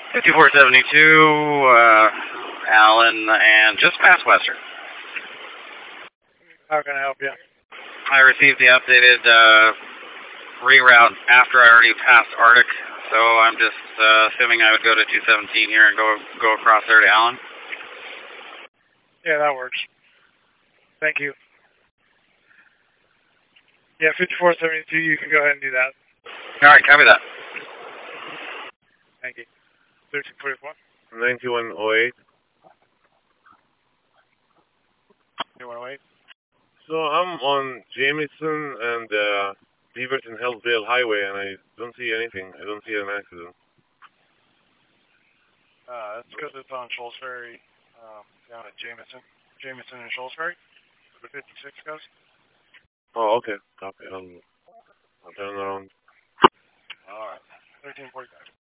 5472, Allen, and just past Western. How can I help you? I received the updated reroute after I already passed Arctic, so I'm just assuming I would go to 217 here and go across there to Allen. Yeah, that works. Thank you. Yeah, 5472, you can go ahead and do that. All right, copy that. Thank you. 1344. 9108. 9108. So I'm on Jameson and Beaverton Hillsdale Highway, and I don't see anything. I don't see an accident. That's because it's on Shoals Ferry down at Jameson. Jameson and Shoals Ferry. The 56 goes. Oh, okay. Copy. I'll turn around. All right. 1345.